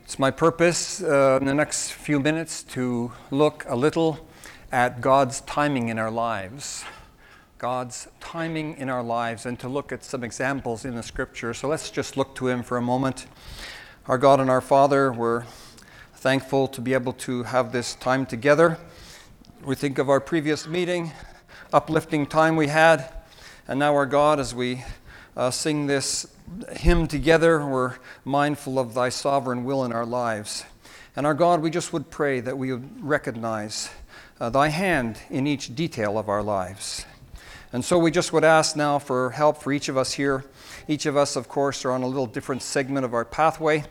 It's my purpose in the next few minutes to look a little at God's timing in our lives. God's timing in our lives, and to look at some examples in the Scripture. So let's just look to Him for a moment. Our God and our Father, we're thankful to be able to have this time together. We think of our previous meeting, uplifting time we had, and now our God, as we sing this hymn together, we're mindful of Thy sovereign will in our lives. And our God, we just would pray that we would recognize Thy hand in each detail of our lives. And so we just would ask now for help for each of us here. Each of us, of course, are on a little different segment of our pathway.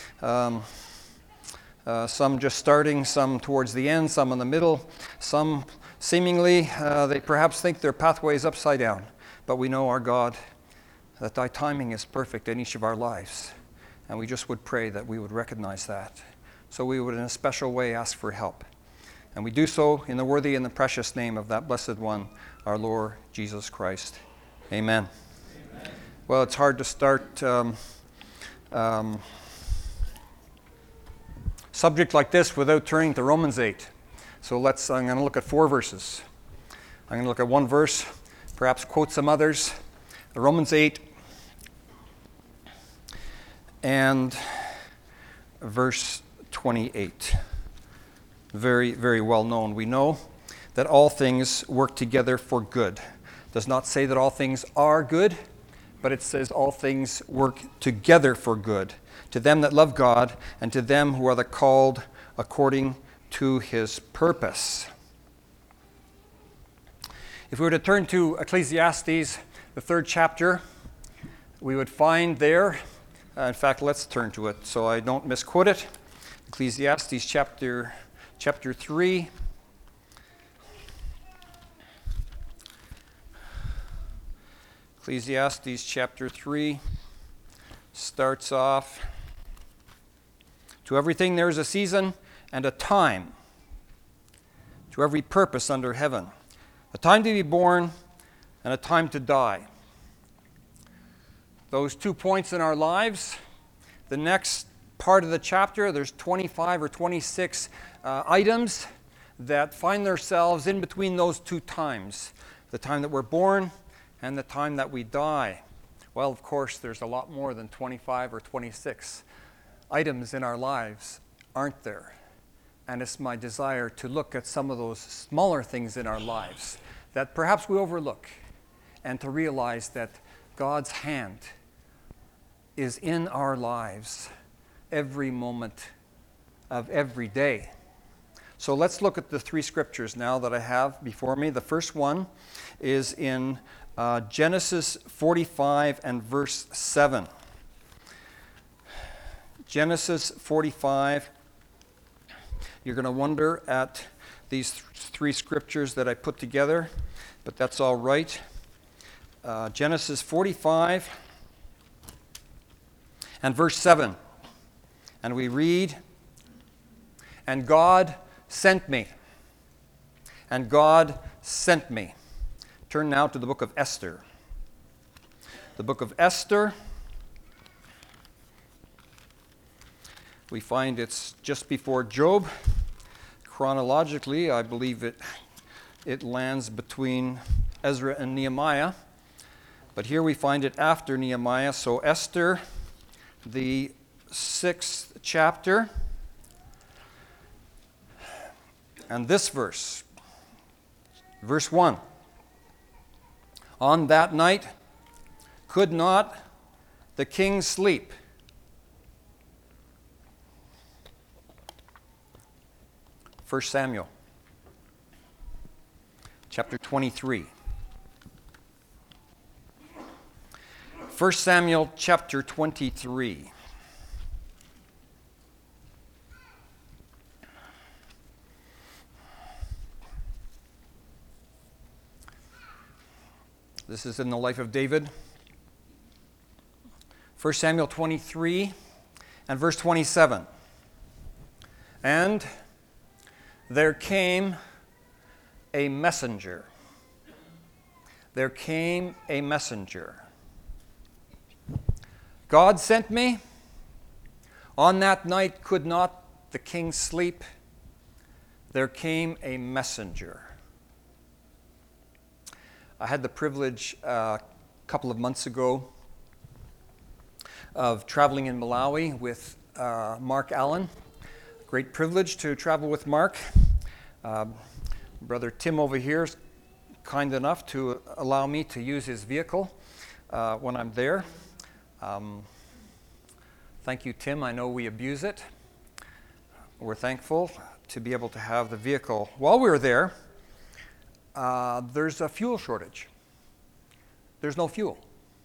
Some just starting, some towards the end, some in the middle. Some seemingly, they perhaps think their pathway is upside down. But we know, our God, that Thy timing is perfect in each of our lives. And we just would pray that we would recognize that. So we would in a special way ask for help. And we do so in the worthy and the precious name of that blessed one, our Lord Jesus Christ. Amen. Amen. Well, it's hard to start subject like this without turning to Romans 8. So I'm going to look at 4 verses. I'm going to look at one verse, perhaps quote some others. Romans 8 and verse 28. Very, very well known. We know that all things work together for good. It does not say that all things are good, but it says all things work together for good, to them that love God and to them who are the called according to His purpose. If we were to turn to Ecclesiastes, the 3rd chapter, we would find there, in fact, let's turn to it so I don't misquote it. Ecclesiastes chapter 3. Ecclesiastes chapter 3 starts off, to everything there is a season and a time, to every purpose under heaven, a time to be born and a time to die. Those 2 points in our lives. The next part of the chapter, there's 25 or 26 items that find themselves in between those 2 times, the time that we're born and the time that we die. Well, of course, there's a lot more than 25 or 26 items in our lives, aren't there? And it's my desire to look at some of those smaller things in our lives that perhaps we overlook, and to realize that God's hand is in our lives every moment of every day. So let's look at the 3 scriptures now that I have before me. The first one is in Genesis 45 and verse 7. Genesis 45. You're going to wonder at these 3 scriptures that I put together, but that's all right. Genesis 45 and verse 7. And we read, "And God sent me. And God sent me." Turn now to the book of Esther. The book of Esther, we find it's just before Job. Chronologically, I believe it lands between Ezra and Nehemiah. But here we find it after Nehemiah. So Esther, the 6th chapter, and this verse, verse 1. "On that night could not the king sleep." First Samuel, chapter 23. 1 Samuel, chapter 23. This is in the life of David. 1 Samuel 23 and verse 27. "And there came a messenger." There came a messenger. God sent me, On that night could not the king sleep. There came a messenger. I had the privilege a couple of months ago of traveling in Malawi with Mark Allen. Great privilege to travel with Mark. Brother Tim over here is kind enough to allow me to use his vehicle when I'm there. Thank you, Tim. I know we abuse it. We're thankful to be able to have the vehicle. While we were there, there's a fuel shortage. There's no fuel.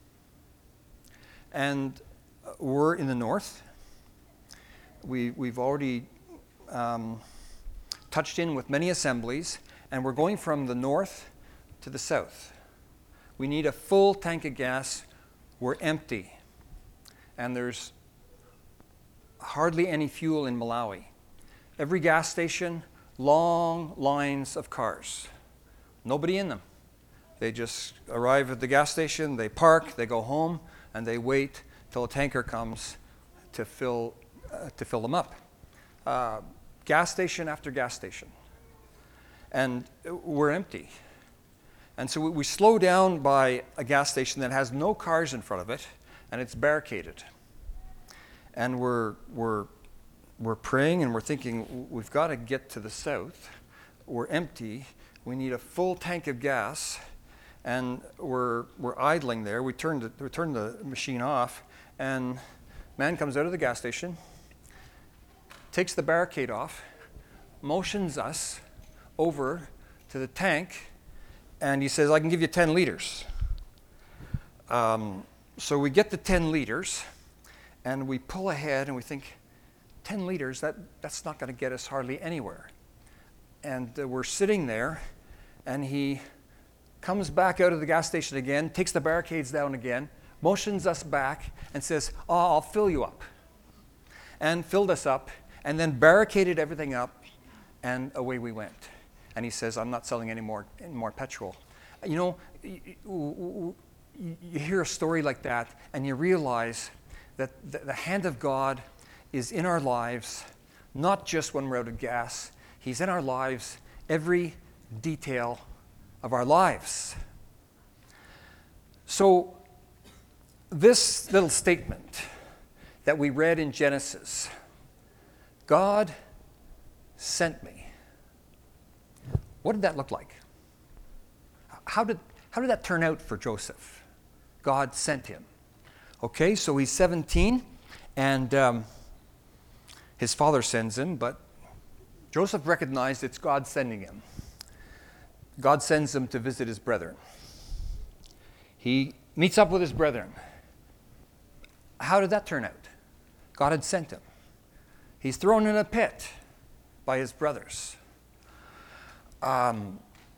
And we're in the north. We've already touched in with many assemblies, and we're going from the north to the south. We need a full tank of gas. We're empty. And there's hardly any fuel in Malawi. Every gas station, long lines of cars. Nobody in them. They just arrive at the gas station, they park, they go home, and they wait till a tanker comes to fill them up. Gas station after gas station. And we're empty. And so we slow down by a gas station that has no cars in front of it, and it's barricaded. And we're praying and we're thinking, we've got to get to the south. We're empty. We need a full tank of gas, and we're idling there. We turn the machine off, and man comes out of the gas station, takes the barricade off, motions us over to the tank, and he says, "I can give you 10 liters." So we get the 10 liters. And we pull ahead and we think, 10 liters, that's not going to get us hardly anywhere. And we're sitting there, and he comes back out of the gas station again, takes the barricades down again, motions us back, and says, I'll fill you up. And filled us up, and then barricaded everything up, and away we went. And he says, "I'm not selling any more petrol." You know, you hear a story like that, and you realize that the hand of God is in our lives, not just when we're out of gas. He's in our lives, every detail of our lives. So this little statement that we read in Genesis, God sent me. What did that look like? How did that turn out for Joseph? God sent him. Okay, so he's 17, and his father sends him, but Joseph recognized it's God sending him. God sends him to visit his brethren. He meets up with his brethren. How did that turn out? God had sent him. He's thrown in a pit by his brothers. God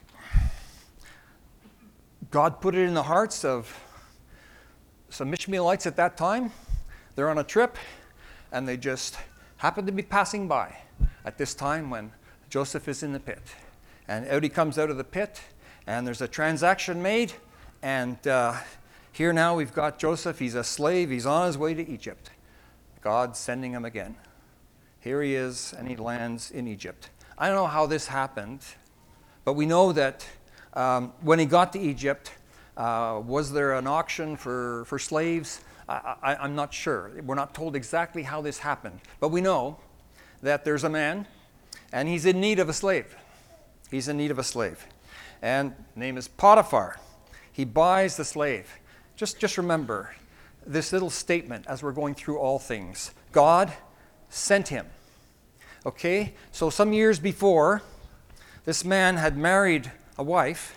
put it in the hearts of some Ishmaelites at that time. They're on a trip, and they just happen to be passing by at this time when Joseph is in the pit. And out he comes out of the pit, and there's a transaction made, and here now we've got Joseph. He's a slave. He's on his way to Egypt. God's sending him again. Here he is, and he lands in Egypt. I don't know how this happened, but we know that when he got to Egypt, was there an auction for slaves? I'm not sure. We're not told exactly how this happened. But we know that there's a man, and he's in need of a slave. He's in need of a slave. And name is Potiphar. He buys the slave. Just remember this little statement as we're going through all things. God sent him. Okay? So some years before, this man had married a wife,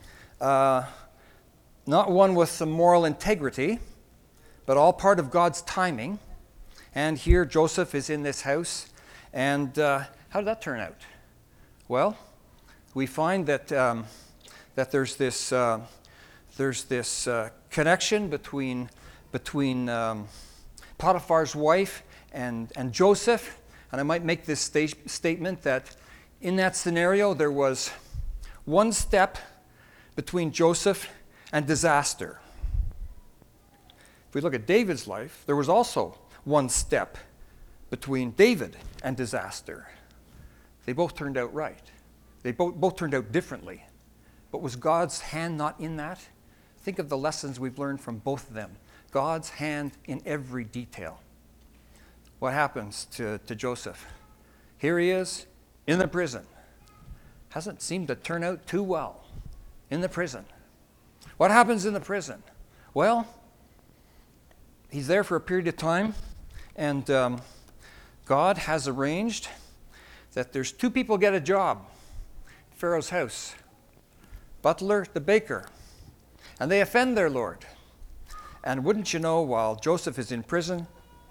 not one with some moral integrity, but all part of God's timing. And here Joseph is in this house. And how did that turn out? Well, we find that there's this connection between Potiphar's wife and Joseph. And I might make this statement that in that scenario there was one step between Joseph and disaster. If we look at David's life, there was also one step between David and disaster. They both turned out right. They both turned out differently. But was God's hand not in that? Think of the lessons we've learned from both of them. God's hand in every detail. What happens to Joseph? Here he is in the prison. Hasn't seemed to turn out too well in the prison. What happens in the prison? Well, he's there for a period of time, and God has arranged that there's two people get a job in Pharaoh's house. Butler, the baker. And they offend their Lord. And wouldn't you know, while Joseph is in prison,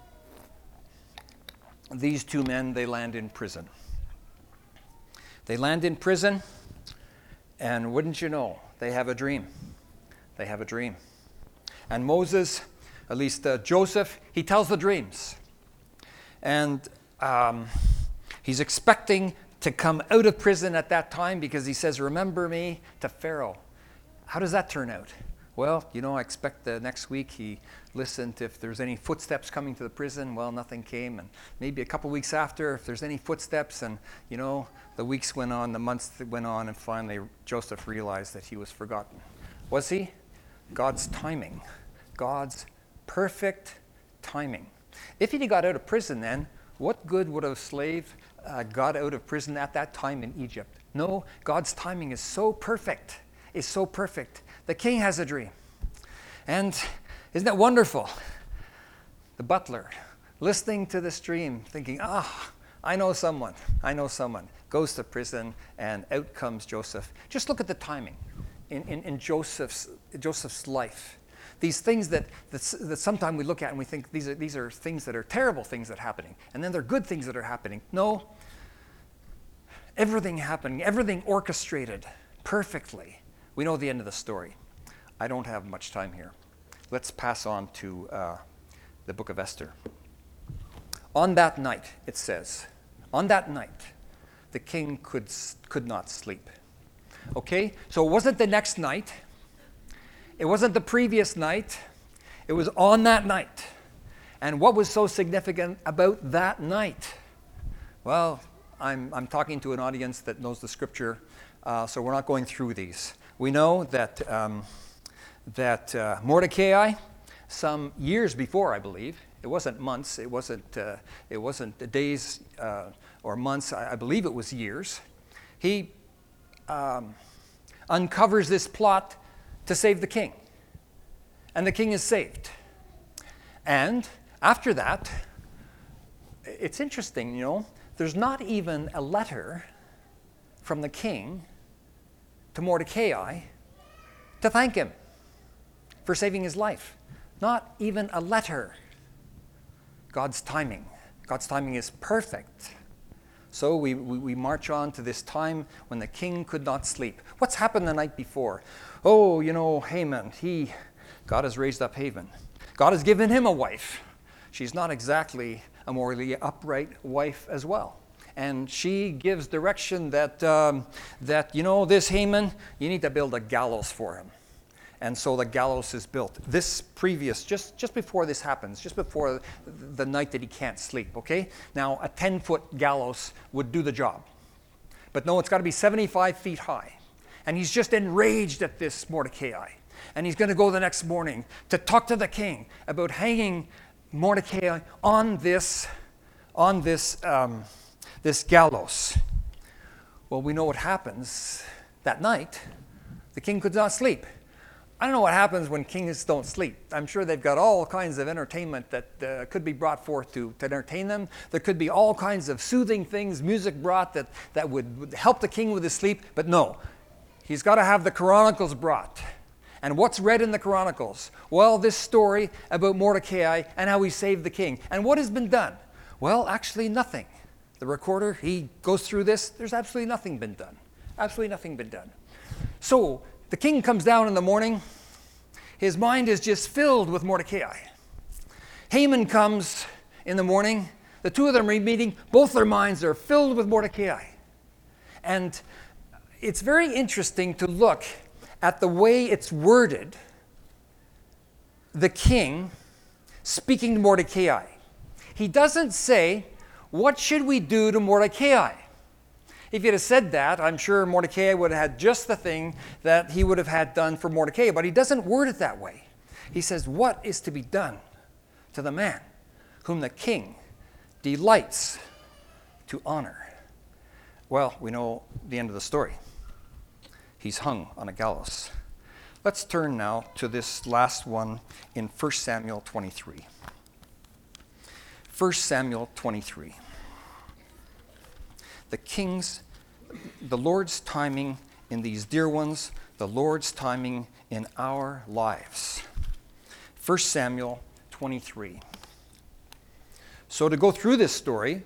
these two men, they land in prison. They land in prison, and wouldn't you know, they have a dream. They have a dream. And Moses, at least Joseph, he tells the dreams. And he's expecting to come out of prison at that time because he says, remember me to Pharaoh. How does that turn out? Well, I expect the next week he listened if there's any footsteps coming to the prison. Well, nothing came. And maybe a couple weeks after, if there's any footsteps, and, the weeks went on, the months went on, and finally Joseph realized that he was forgotten. Was he? God's timing. God's perfect timing. If he'd got out of prison then, what good would a slave got out of prison at that time in Egypt? No, God's timing is so perfect. Is so perfect. The king has a dream. And isn't that wonderful? The butler, listening to this dream, thinking, I know someone, goes to prison, and out comes Joseph. Just look at the timing in Joseph's life. These things that sometimes we look at and we think these are things that are terrible things that are happening, and then they're good things that are happening. No, everything happening, everything orchestrated perfectly. We know the end of the story. I don't have much time here. Let's pass on to the book of Esther. On that night, it says, on that night, the king could not sleep. Okay, so it wasn't the next night. It wasn't the previous night. It was on that night. And what was so significant about that night? Well, I'm talking to an audience that knows the scripture, so we're not going through these. We know that Mordecai, some years before, I believe, it wasn't months, it wasn't days or months, I believe it was years, he uncovers this plot to save the king. And the king is saved. And after that, it's interesting, there's not even a letter from the king to Mordecai to thank him for saving his life. Not even a letter. God's timing. God's timing is perfect. So we march on to this time when the king could not sleep. What's happened the night before? Oh, Haman, God has raised up Haman. God has given him a wife. She's not exactly a morally upright wife as well. And she gives direction that this Haman, you need to build a gallows for him. And so the gallows is built. This previous, just before this happens, just before the night that he can't sleep, okay? Now, a 10-foot gallows would do the job. But no, it's got to be 75 feet high. And he's just enraged at this Mordecai. And he's going to go the next morning to talk to the king about hanging Mordecai on this gallows. Well, we know what happens that night. The king could not sleep. I don't know what happens when kings don't sleep. I'm sure they've got all kinds of entertainment that could be brought forth to entertain them. There could be all kinds of soothing things, music brought that would help the king with his sleep. But no, he's got to have the Chronicles brought. And what's read in the Chronicles? Well, this story about Mordecai and how he saved the king. And what has been done? Well, actually nothing. The recorder, he goes through this. There's absolutely nothing been done. Absolutely nothing been done. So the king comes down in the morning. His mind is just filled with Mordecai. Haman comes in the morning. The two of them are meeting. Both their minds are filled with Mordecai. And it's very interesting to look at the way it's worded. The king speaking to Mordecai. he doesn't say, what should we do to Mordecai? If he'd have said that, I'm sure Mordecai would have had just the thing that he would have had done for Mordecai, but he doesn't word it that way. He says, what is to be done to the man whom the king delights to honor? Well, we know the end of the story. He's hung on a gallows. Let's turn now to this last one in 1 Samuel 23. 1 Samuel 23. The Lord's timing in these dear ones, the Lord's timing in our lives. 1 Samuel 23. So to go through this story,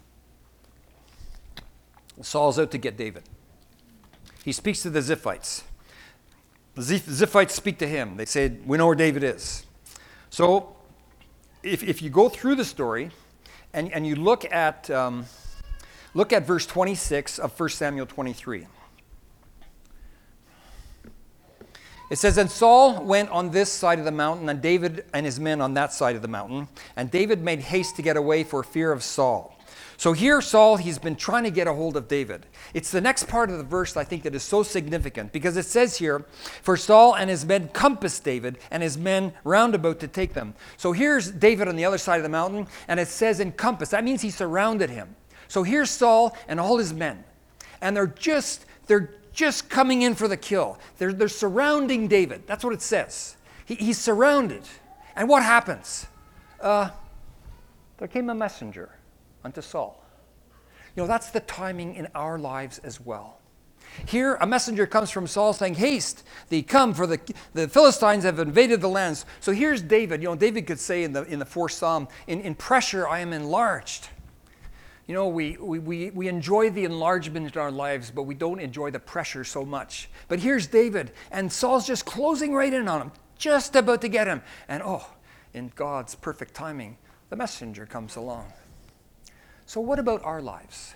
Saul's out to get David. He speaks to the Ziphites. The Ziphites speak to him. They say, we know where David is. So if you go through the story and you look at verse 26 of 1 Samuel 23. It says, and Saul went on this side of the mountain, and David and his men on that side of the mountain. And David made haste to get away for fear of Saul. So here Saul, he's been trying to get a hold of David. It's the next part of the verse, I think, that is so significant. Because it says here, for Saul and his men compassed David, and his men round about to take them. So here's David on the other side of the mountain, and it says encompassed. That means he surrounded him. So here's Saul and all his men. And they're just coming in for the kill. They're surrounding David. That's what it says. He's surrounded. And what happens? There came a messenger unto Saul. You know, that's the timing in our lives as well. Here, a messenger comes from Saul saying, haste, thee come, for the Philistines have invaded the lands. So here's David. You know, David could say in the fourth Psalm, in pressure I am enlarged. You know, we enjoy the enlargement in our lives, but we don't enjoy the pressure so much. But here's David, and Saul's just closing right in on him, just about to get him. And in God's perfect timing, the messenger comes along. So what about our lives?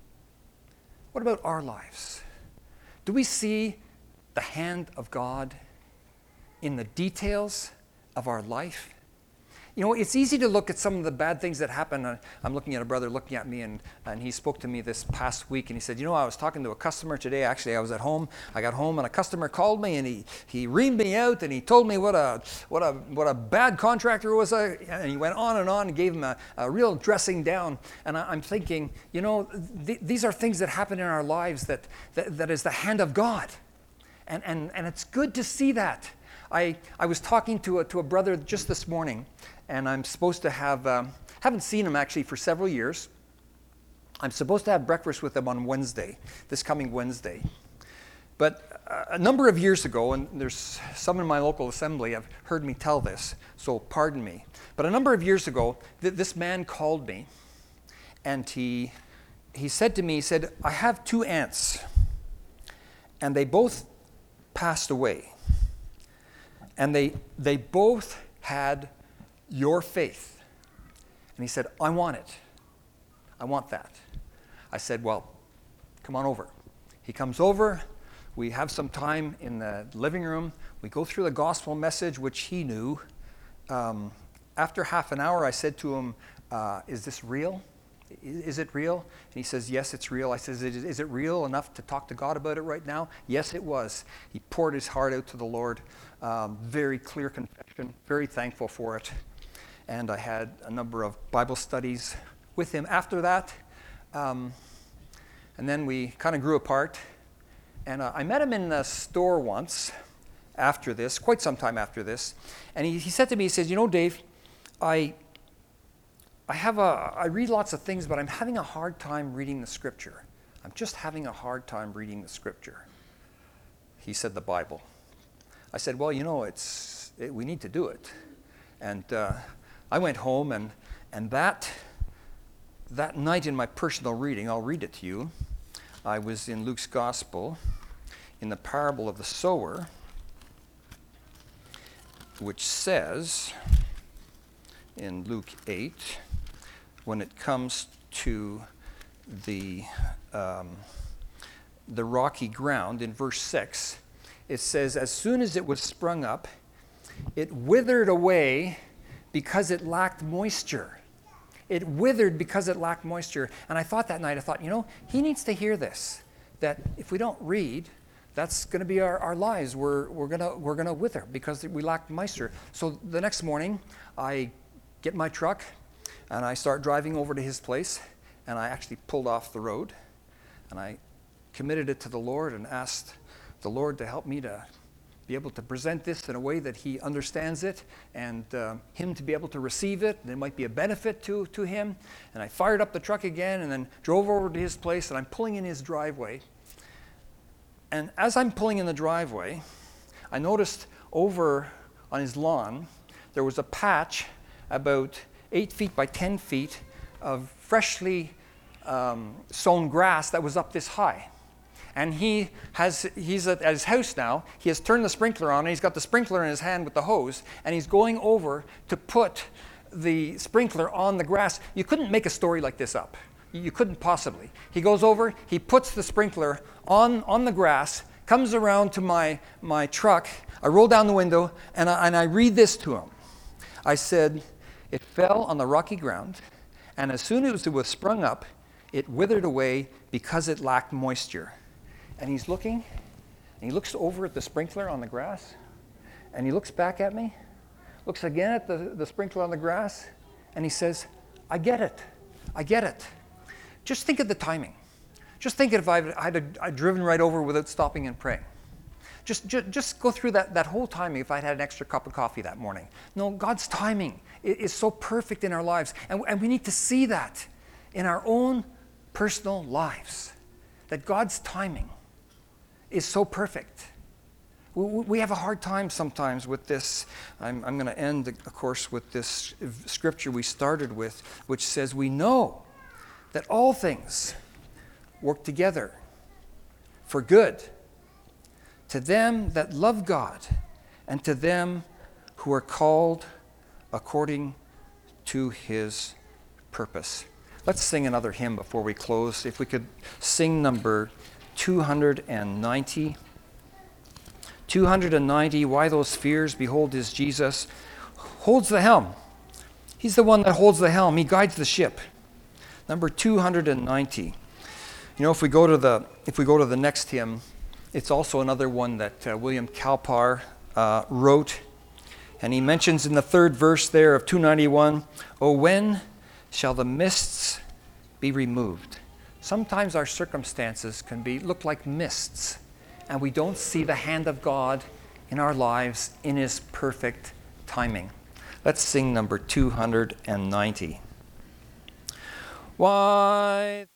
What about our lives? Do we see the hand of God in the details of our life? You know, it's easy to look at some of the bad things that happen. I'm looking at a brother looking at me, and he spoke to me this past week, and he said, you know, I was talking to a customer today. Actually, I was at home. I got home, and a customer called me, and he reamed me out, and he told me what a bad contractor was. And he went on and gave him a real dressing down. And I'm thinking, you know, these are things that happen in our lives that is the hand of God. And it's good to see that. I was talking to a brother just this morning, and I'm supposed to haven't seen him actually for several years. I'm supposed to have breakfast with him on Wednesday, this coming Wednesday. But a number of years ago, and there's some in my local assembly have heard me tell this, so pardon me. But a number of years ago, this man called me, and he said to me, he said, I have two aunts, and they both passed away. And they both had your faith. And he said, I want it. I want that. I said, well, come on over. He comes over. We have some time in the living room. We go through the gospel message, which he knew. After half an hour, I said to him, is this real? Is it real? And he says, yes, it's real. I says, is it real enough to talk to God about it right now? Yes, it was. He poured his heart out to the Lord. Very clear confession. Very thankful for it. And I had a number of Bible studies with him after that. And then we kind of grew apart. And I met him in the store once after this, quite some time after this. And he said to me, he says, you know, Dave, I read lots of things, but I'm having a hard time reading the Scripture. I'm just having a hard time reading the Scripture. He said the Bible. I said, well, you know, we need to do it. And I went home, and that night in my personal reading, I'll read it to you. I was in Luke's Gospel, in the parable of the sower, which says in Luke 8, when it comes to the rocky ground, in verse 6, it says, as soon as it was sprung up, it withered away because it lacked moisture. It withered because it lacked moisture. And I thought that night, he needs to hear this, that if we don't read, that's going to be our lives. We're going to wither because we lack moisture. So the next morning, I get my truck and I start driving over to his place, and I actually pulled off the road and I committed it to the Lord and asked the Lord to help me to be able to present this in a way that he understands it, and him to be able to receive it, and it might be a benefit to him. And I fired up the truck again and then drove over to his place, and I'm pulling in his driveway. And as I'm pulling in the driveway, I noticed over on his lawn there was a patch about 8 feet by 10 feet of freshly sown grass that was up this high. And he's at his house now. He has turned the sprinkler on, and he's got the sprinkler in his hand with the hose, and he's going over to put the sprinkler on the grass. You couldn't make a story like this up. You couldn't possibly. He goes over, he puts the sprinkler on the grass, comes around to my truck. I roll down the window, and I read this to him. I said, "It fell on the rocky ground, and as soon as it was sprung up, it withered away because it lacked moisture." And he's looking, and he looks over at the sprinkler on the grass, and he looks back at me, looks again at the sprinkler on the grass, and he says, "I get it. I get it." Just think of the timing. Just think if I'd driven right over without stopping and praying. Just go through that whole timing if I'd had an extra cup of coffee that morning. No, God's timing is so perfect in our lives, and we need to see that in our own personal lives, that God's timing is so perfect. We have a hard time sometimes with this. I'm going to end, of course, with this scripture we started with, which says, "We know that all things work together for good to them that love God and to them who are called according to his purpose." Let's sing another hymn before we close. If we could sing number 290. 290, "Why Those Fears? Behold His Jesus holds the helm." He's the one that holds the helm. He guides the ship. Number 290. If we go to the next hymn, it's also another one that William Kalpar wrote, and he mentions in the third verse there of 291, "Oh, when shall the mists be removed?" Sometimes our circumstances can look like mists, and we don't see the hand of God in our lives in his perfect timing. Let's sing number 290. Why?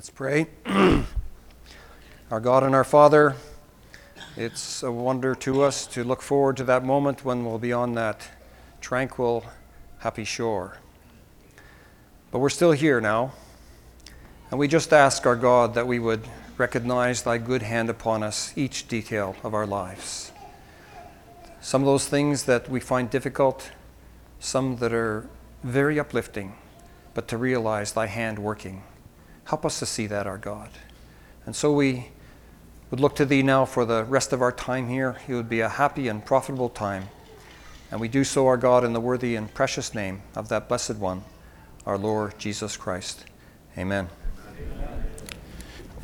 Let's pray. Our God and our Father, it's a wonder to us to look forward to that moment when we'll be on that tranquil, happy shore. But we're still here now, and we just ask our God that we would recognize thy good hand upon us, each detail of our lives. Some of those things that we find difficult, some that are very uplifting, but to realize thy hand working. Help us to see that, our God. And so we would look to thee now for the rest of our time here. It would be a happy and profitable time. And we do so, our God, in the worthy and precious name of that blessed one, our Lord Jesus Christ. Amen. Amen.